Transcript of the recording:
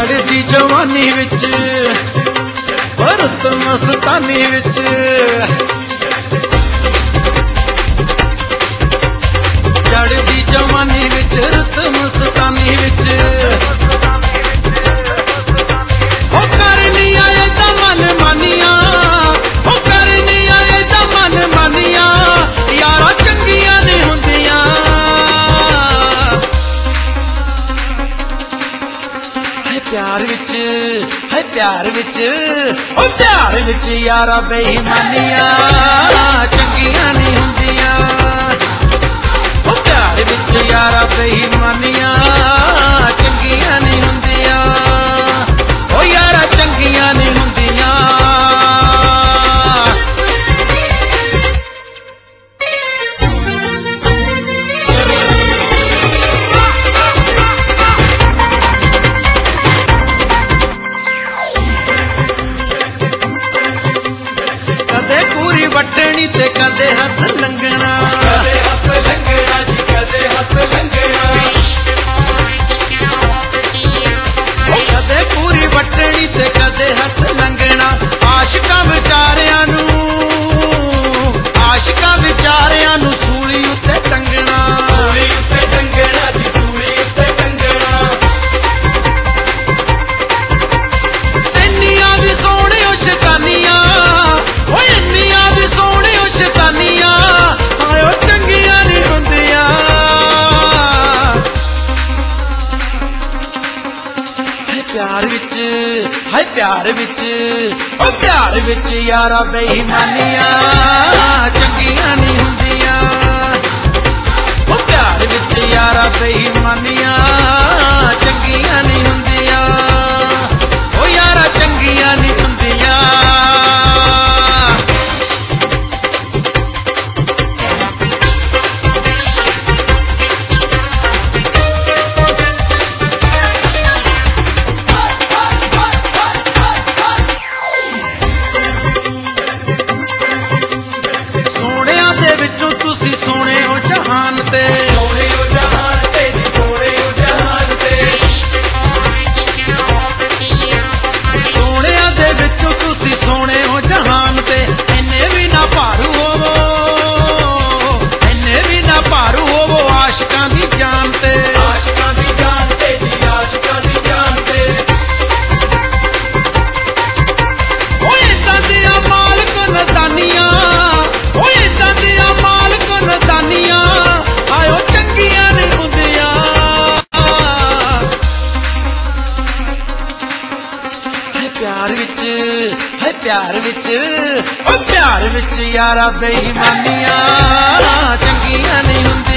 चढ़दी जवानी विच रुत मस्तानी विच चढ़दी जवानी विच रुत मस्तानी विच ओ करनी आए दा मन मानिया ओ करनी आए दा मन मानिया यारा चंगियां नहीं हुंदियां प्यार विच ओ प्यार विच यारा बेईमानियां चंगियां नहीं हुंदियां ओ प्यार विच यारा बेईमानियां चंगियां नहीं हुंदियां ओ यारा चंगियां नहीं हुंदियां वटनी ते कदे हस लंघना जी कदे हस लंघना कदे पूरी वटनी ते कदे हस लंघना आशिकां विचारियां नू सूली उत्ते टंगना जी सूली उत्ते टंगना इंनियां भी सोहणे ओ शैतानियां प्यार विच यारा बेईमानियां चंगियां नहीं हुंदियां ओ प्यार विच यारा बेईमानियां चंगियां नहीं हुंदियां ओ यारा चंगियां नहीं हुंदियां प्यार विच यारा बेईमानियां चंगियां नहीं हुंदियां।